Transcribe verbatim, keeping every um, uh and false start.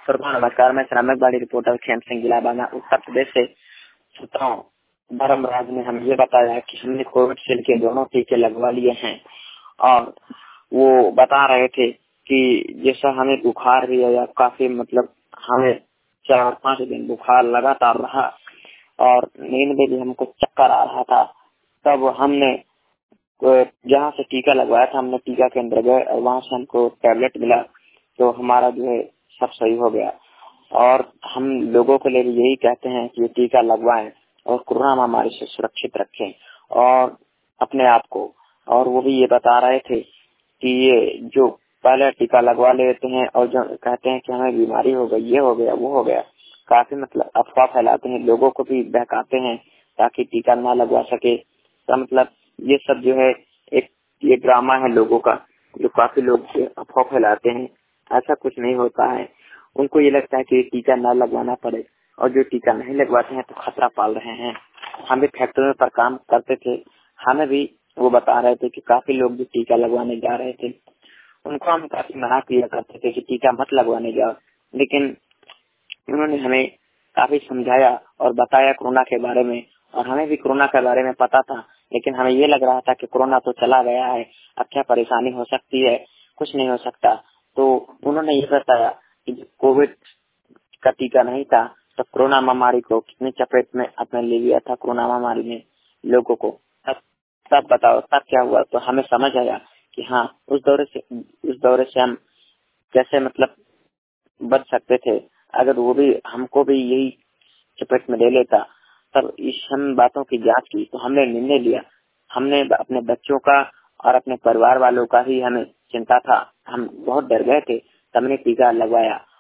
श्रोताओं नमस्कार, मैं श्रामिक बाड़ी रिपोर्टर खेम सिंह जिलाबाना उत्तर प्रदेश से। श्रोताओं, धर्मराज ने हमें ये बताया कि हमने कोविडशील्ड के दोनों टीके लगवा लिए हैं और वो बता रहे थे कि जैसा हमें बुखार भी है, काफी मतलब हमें चार पाँच दिन बुखार लगातार रहा और नींद में भी हमको चक्कर आ रहा था। तब हमने जहाँ से टीका लगवाया था, हमने टीका केंद्र गए और वहाँ से हमको टैबलेट मिला, तो हमारा जो है सब सही हो गया। और हम लोगों के लिए भी यही कहते हैं कि ये टीका लगवाएं और कोरोना महामारी से सुरक्षित रखें और अपने आप को। और वो भी ये बता रहे थे कि ये जो पहले टीका लगवा लेते हैं और जो कहते हैं कि हमें बीमारी हो गई, ये हो गया, वो हो गया, काफी मतलब अफवाह फैलाते हैं, लोगों को भी बहकाते हैं ताकि टीका ना लगवा सके। तो मतलब ये सब जो है एक ये ड्रामा है लोगों का, जो काफी लोग अफवाह फैलाते हैं। ऐसा कुछ नहीं होता है। उनको ये लगता है कि टीका ना लगवाना पड़े, और जो टीका नहीं लगवाते हैं तो खतरा पाल रहे हैं। हम भी फैक्ट्री पर काम करते थे, हमें भी वो बता रहे थे कि काफी लोग जो टीका लगवाने जा रहे थे, उनको हम काफी मना किया करते थे कि टीका मत लगवाने जाओ, लेकिन उन्होंने हमें काफी समझाया और बताया कोरोना के बारे में। और हमें भी कोरोना के बारे में पता था, लेकिन हमें ये लग रहा था कि कोरोना तो चला गया है, अब क्या परेशानी हो सकती है, कुछ नहीं हो सकता। तो उन्होंने ये बताया कि कोविड का टीका नहीं था तो कोरोना महामारी को कितनी चपेट में अपने ले लिया था, कोरोना महामारी ने लोगों को। तब तब बताओ तब क्या हुआ। तो हमें समझ आया कि हाँ, उस दौरे से उस दौरे से हम कैसे मतलब बच सकते थे। अगर वो भी हमको भी यही चपेट में ले लेता, तब इस हम बातों की जांच की तो हमने निर्णय लिया। हमने अपने बच्चों का और अपने परिवार वालों का ही हमें चिंता था, हम बहुत डर गए थे, तब हमने टीका लगवाया